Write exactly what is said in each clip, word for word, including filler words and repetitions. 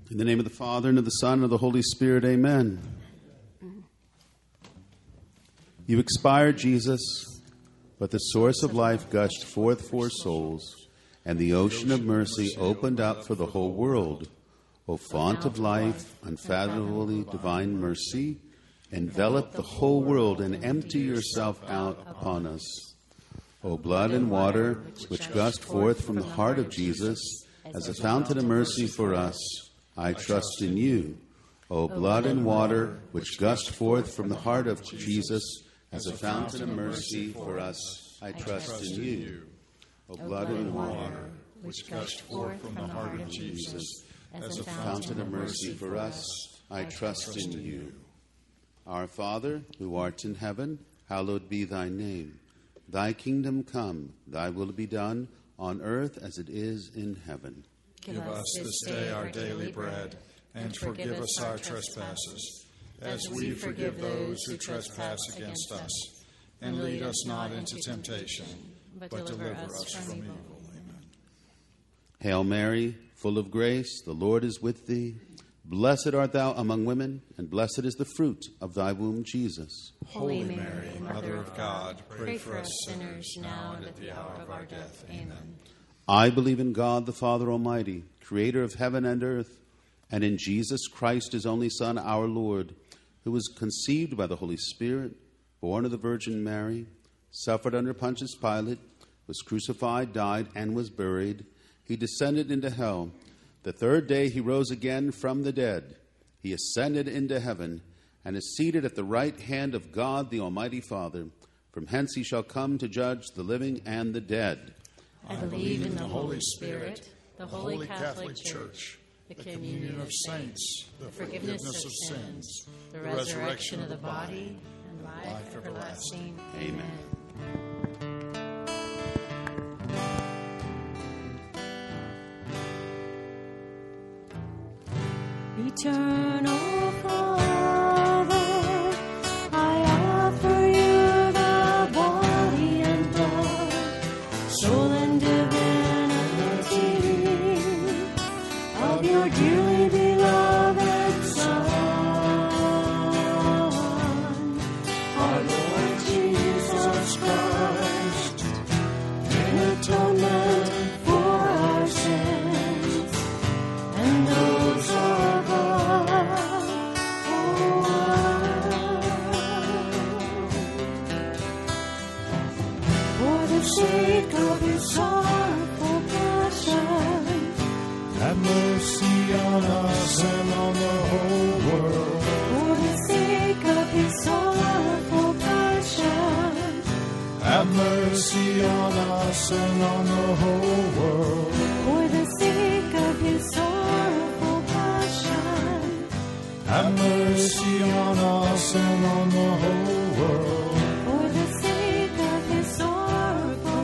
In the name of the Father, and of the Son, and of the Holy Spirit, amen. You expired, Jesus, but the source of life gushed forth for souls, and the ocean of mercy opened up for the whole world. O font of life, unfathomably divine mercy, envelop the whole world and empty yourself out upon us. O blood and water, which gushed forth from the heart of Jesus as a fountain of mercy for us, I trust in you. O blood and water, which gushed forth from the heart of Jesus as a fountain of mercy for us, I trust in you. O blood and water, which gushed forth from the heart of Jesus as a fountain of mercy for us, I trust in you. Our Father, who art in heaven, hallowed be thy name. Thy kingdom come, thy will be done, on earth as it is in heaven. Give us this day our daily bread, and forgive us our trespasses, as we forgive those who trespass against us. And lead us not into temptation, but deliver us from evil. Amen. Hail Mary, full of grace, the Lord is with thee. Blessed art thou among women, and blessed is the fruit of thy womb, Jesus. Holy Mary, Mother of God, pray for us sinners now and at the hour of our death. Amen. I believe in God, the Father Almighty, creator of heaven and earth, and in Jesus Christ, his only Son, our Lord, who was conceived by the Holy Spirit, born of the Virgin Mary, suffered under Pontius Pilate, was crucified, died, and was buried. He descended into hell. The third day he rose again from the dead. He ascended into heaven and is seated at the right hand of God, the Almighty Father. From hence he shall come to judge the living and the dead. I believe in the Holy Spirit, the Holy Catholic Church, the communion of saints, the forgiveness of sins, the resurrection of the body, and life everlasting. Amen. Eternal Father, I offer you the body and blood, soul and divinity of your dearly beloved Son, our Lord Jesus Christ, in atonement for our sins and those of sake of his sorrowful passion, have mercy on us and on the whole world. For the sake of his sorrowful passion, have mercy on us and on the whole world. For the sake of his sorrowful passion, have mercy on us and on the whole world. For the sake of his sorrowful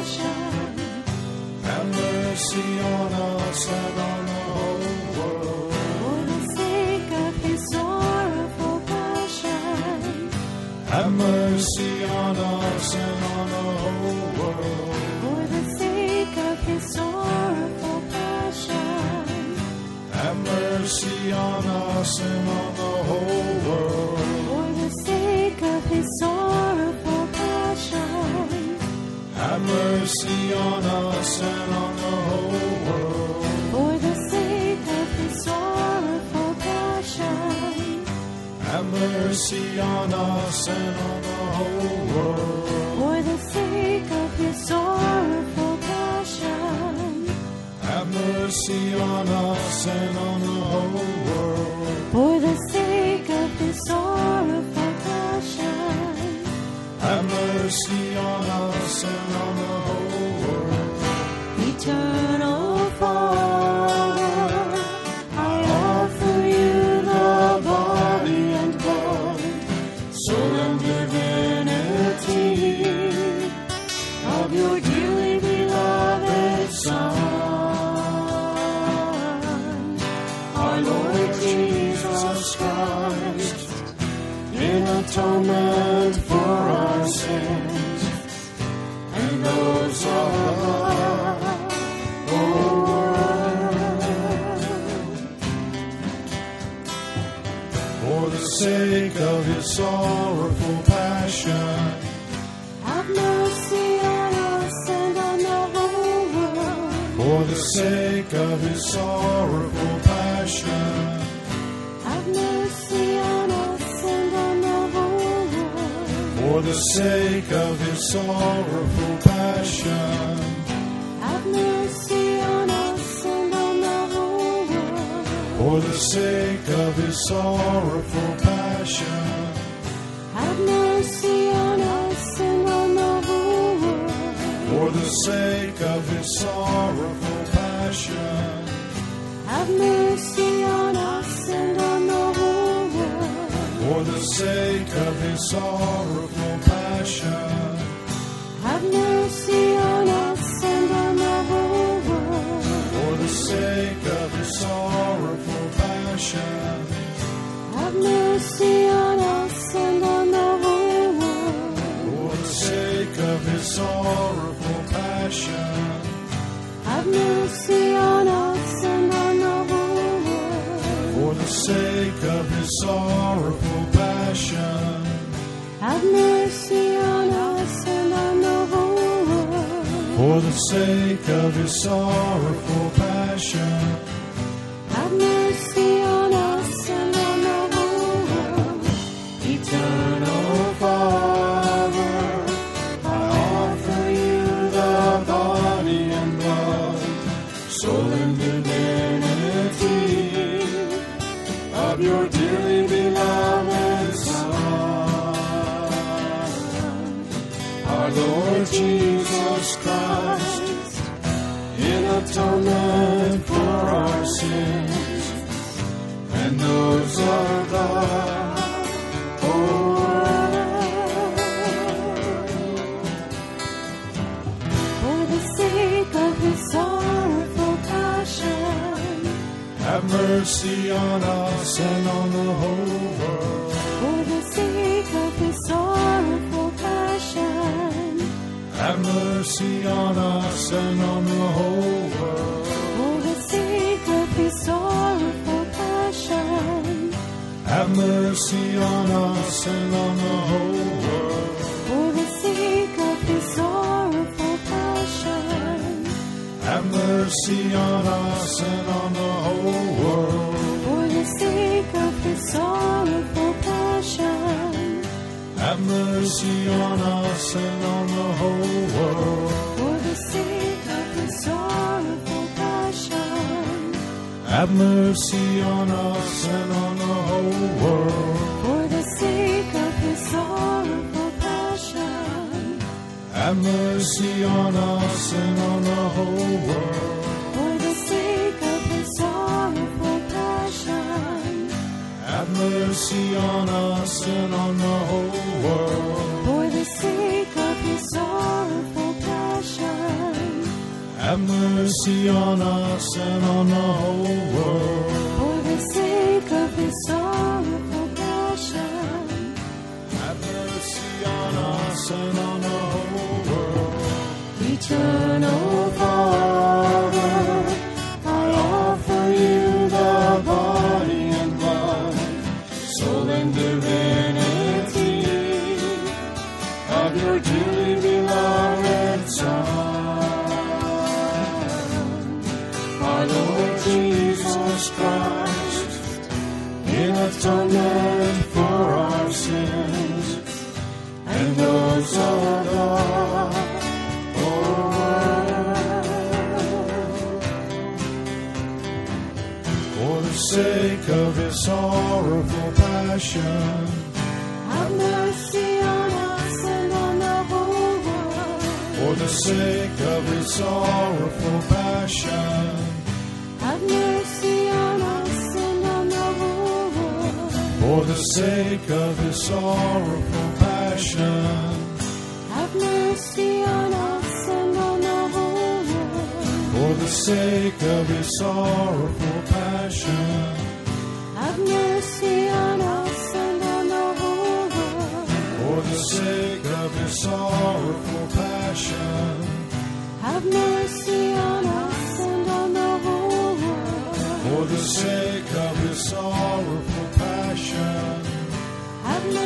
have mercy on us and on the whole world. For the sake of his sorrowful passion, have mercy on us and on the whole world. For the sake of his sorrowful passion, have mercy on us and on the whole world. For the sake of his sorrowful passion, have mercy on us and on the whole world. For the sake of his sorrowful passion, have mercy on us and on the whole world. For the sake of his sorrowful passion, have mercy on us and on the whole world. For the sake of his sorrowful passion, have mercy on us and on the whole world. Eternal Father, I offer you the body and blood, soul and divinity of your dearly beloved Son, our Lord Jesus Christ, in atonement for our sins and those of the whole world. of his sorrowful passion. Have mercy on us and on the whole world. For the sake of his sorrowful passion. Have mercy on us and on the whole world. For the sake of his sorrowful passion. Have mercy on us and on the whole world. For the sake of his sorrowful passion. Have mercy on us and on the whole world. For the sake of his sorrowful passion. Have mercy on us and on the whole world. For the sake of his sorrowful passion. Have mercy on us and on the whole world. For the sake of his sorrowful passion. Have mercy on us and on the whole world. For the sake of his sorrowful passion. Have mercy on us and on the whole world. For the sake of his sorrowful passion. Have mercy on us and on the whole world. For the sake of his sorrowful passion. Have mercy on us and on the whole world. Eternal Father, I offer you the body and blood, soul and divinity of your dearly beloved Son, our Lord Jesus Christ, in atonement for our sins and those of the whole world. For the sake of his sorrowful passion. Have mercy on us and on the whole world. For the sake of his sorrowful passion. Have mercy on us and on the whole world. For the sake of his sorrowful passion. Have mercy on us and on the whole world. For the sake of his sorrowful passion. Have mercy on us and on the whole world. For the sake of his sorrowful passion. Have mercy on us and on the whole world. For the sake of his sorrowful passion. Have mercy on us and on the whole world. For the sake of his sorrowful passion. Have mercy on us and on the whole world. For the sake of his sorrowful passion. Have mercy on us and on the whole world. For the sake of his sorrowful passion. Have mercy on us and on the whole world. For the sake of his sorrowful passion. Have mercy on us and on the whole world. Eternal Father, I offer you the body and blood, soul and divinity of your dearly beloved Son, our Lord Jesus Christ, in atonement for our sins and those of the whole world. For the sake of his sorrowful passion. have mercy on us and on the whole world. For the sake of his sorrowful passion. Have mercy on us and on the whole world. For the sake of his sorrowful passion. Have mercy on us and on the whole world. For the sake of his sorrowful passion. Have mercy on us and on the whole world. For the sake of his sorrowful passion. Have mercy on us and on the whole world. For the sake of his sorrowful passion. Have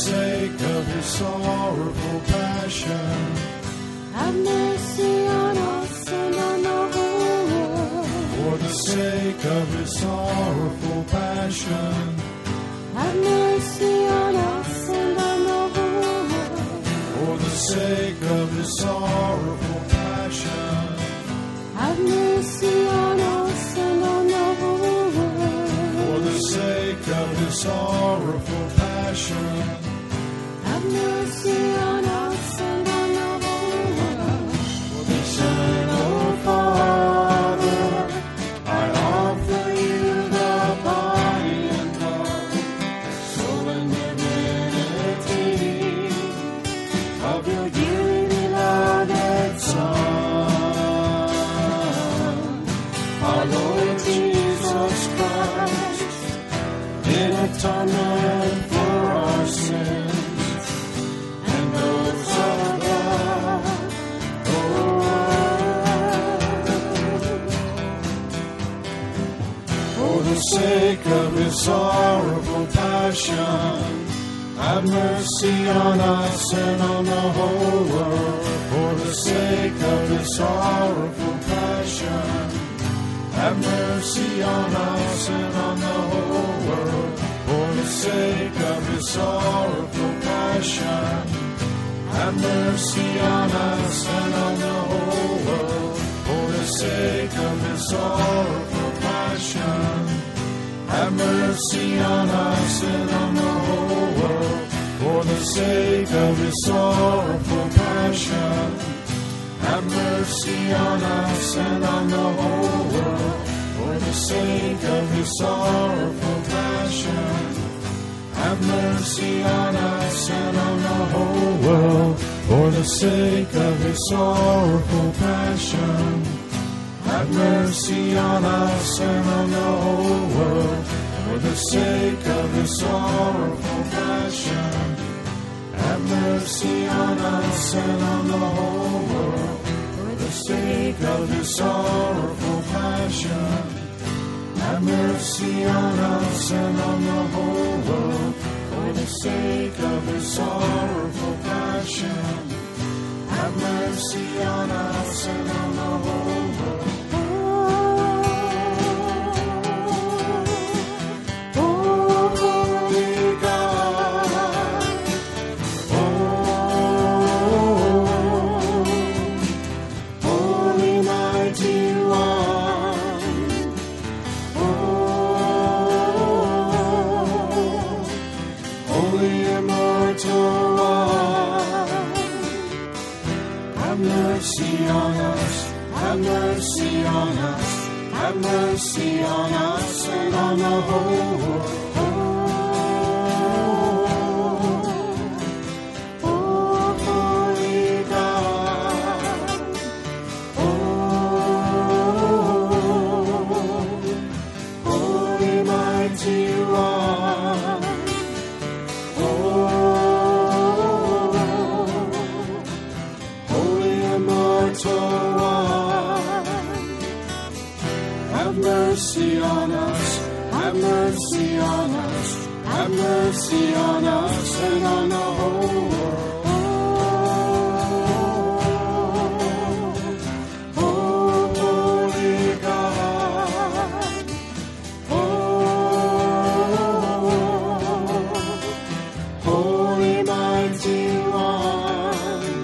sake of his sorrowful passion. Have mercy on us and on the whole world. For the sake of his sorrowful passion. Have mercy on us and on the whole world. For the sake of his sorrowful passion. Have mercy on us and on the whole world. For the sake of his sorrowful passion. Have mercy on us and on the whole world. Eternal Father, I offer you the body and blood, soul and divinity of your dearly beloved Son, our Lord Jesus Christ, in atonement for our sins and those of God. For the sake of his sorrowful passion, have mercy on us and on the whole world. For the sake of his sorrowful passion, have mercy on us and on the whole world. For the sake of his sorrowful passion, have mercy on us and on the whole world. For the sake of his sorrowful passion, have mercy on us and on the whole world. For the sake of his sorrowful passion, have mercy on us and on the whole world. For the sake of his sorrowful passion, have mercy on us and on the whole world. For the sake of his sorrowful passion, have mercy on us and on the whole world. For the sake of his sorrowful passion, have mercy on us and on the whole world. For the sake of his sorrowful passion, have mercy on us and on the whole world. For the sake of his sorrowful passion, have mercy on us and on the whole world. Have mercy on us, have mercy on us and on the whole world. Oh, oh, holy God, oh, holy mighty one, oh, holy immortal one. Have mercy on us, have mercy on us, have mercy on us and on the whole world. Oh, oh, holy God, oh, holy mighty one,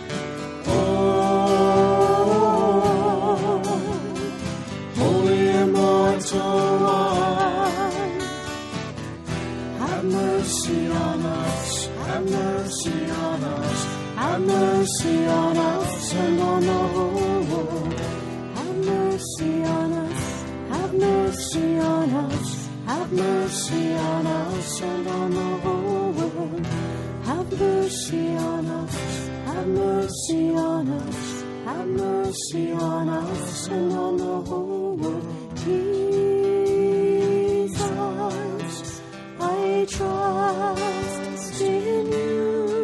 oh, holy immortal one. Have mercy on us, have mercy on us, have mercy on us and on the whole world. Have mercy on us, have mercy on us, have mercy on us and on the whole world. Have mercy on us, have mercy on us, have mercy on us and on the whole world. Jesus, I trust in you.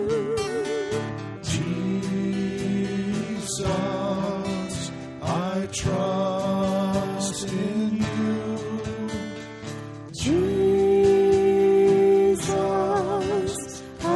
Jesus, I trust in you. Jesus, I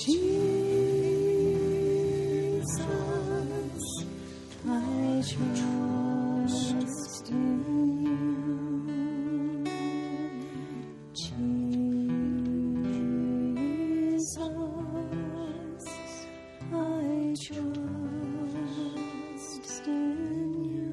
Jesus, I trust in you. Jesus, I trust in you.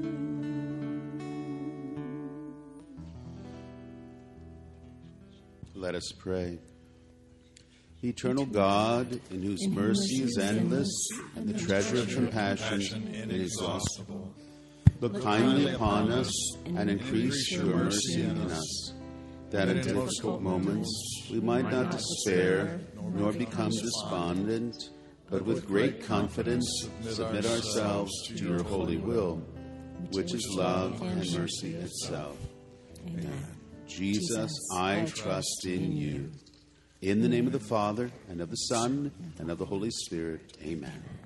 Let us pray. Eternal God, in whose mercy is endless and the treasure of compassion inexhaustible, look kindly upon us and increase your mercy in us, that in difficult moments we might not despair nor become despondent, but with great confidence submit ourselves to your holy will, which is love and mercy itself. Amen. Jesus, I trust in you. In the name of the Father, and of the Son, and of the Holy Spirit. Amen.